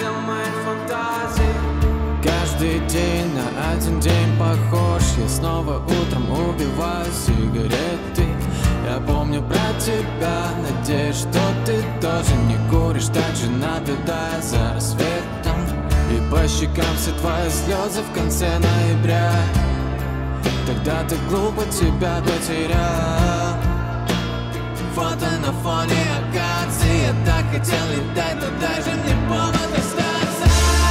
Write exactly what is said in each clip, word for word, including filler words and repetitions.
предел моих фантазий. Каждый день на один день похож. Я снова утром убиваю сигареты. Я помню про тебя, надеюсь, что ты тоже не куришь, так же наблюдая за рассветом. И по щекам все твои слезы в конце ноября. Тогда ты глупо тебя потерял. Фото на фоне акации. Я так хотел летать, но дай же мне повод остаться.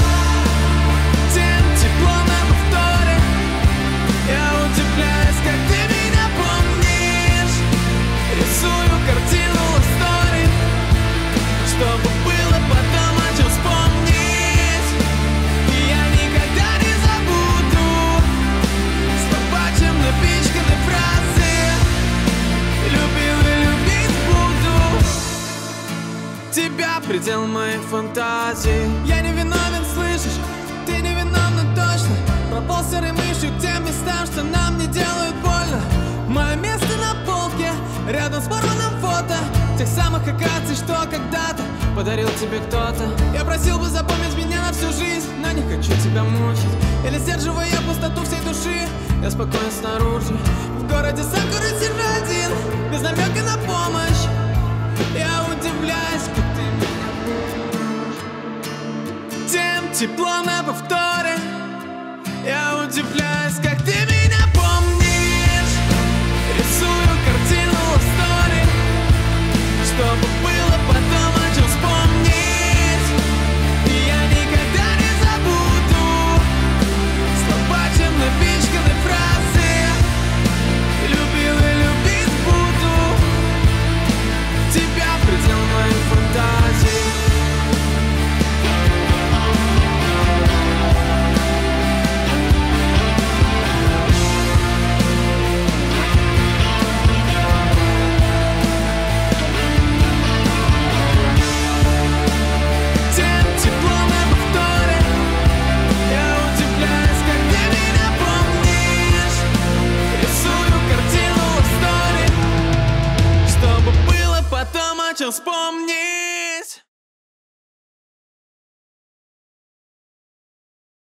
Тем тепло на повторе. Я удивляюсь, как ты меня помнишь. Рисую картину истории, чтобы было потом о чем вспомнить. И я никогда не забуду слова напичканы фразы. Любил и любить буду. Тебя предел моих фантазий. Я не виновен, слышишь? Ты не виновна точно. Прополз серой мышью к тем местам, что нам не делают больно. Мое место на полке, рядом с порванным фото тех самых акаций, что когда-то подарил тебе кто-то. Я просил бы запомнить меня на всю жизнь, но не хочу тебя мучить. Или сдерживая пустоту всей души, я спокоен снаружи. В городе сакуры сижу один, без намека на помощь. Я удивляюсь, как ты меня будешь. Тем тепло на повторе. Я удивляюсь, как ты меня